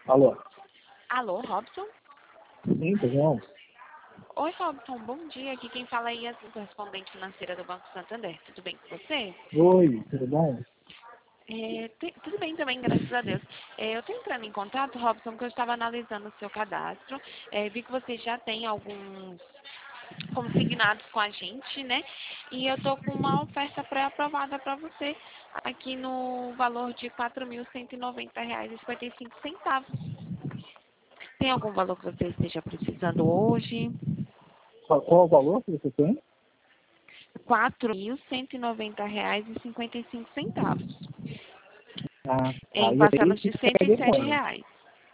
Alô? Alô, Robson? Sim, tá bom? Oi, Robson, bom dia. Aqui quem fala aí é a correspondente financeira do Banco Santander. Tudo bem com você? Oi, tudo bom? Tudo bem também, graças a Deus. Eu estou entrando em contato, Robson, porque eu estava analisando o seu cadastro. Vi que você já tem alguns consignados com a gente, né? E eu estou com uma oferta pré-aprovada para você aqui no valor de R$ 4.190,55. Tem algum valor que você esteja precisando hoje? Qual o valor que você tem? R$ 4.190,55. Em E aí parcelas de você R$ quer ver 107 quando? reais.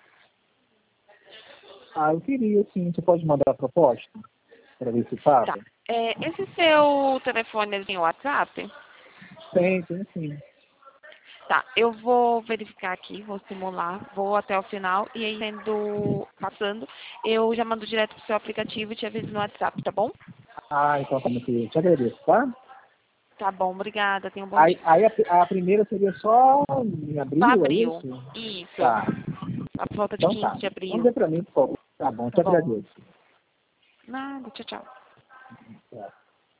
Eu queria, sim. Você pode mandar a proposta para ver se Tá. passa? Esse seu telefone tem WhatsApp? Tem sim. Tá, eu vou verificar aqui, vou simular, vou até o final e aí passando, eu já mando direto pro seu aplicativo e te aviso no WhatsApp, tá bom? Então tá, meu querido. Te agradeço, tá? Tá bom, obrigada, tenha um bom Aí dia. a primeira seria só em Só abril, é abril. isso? Isso. Tá. A volta de Então 15 tá. de Vamos abril. ver para mim, por favor. Tá bom, Tá te bom. agradeço. Nada, tchau, tchau. Tá.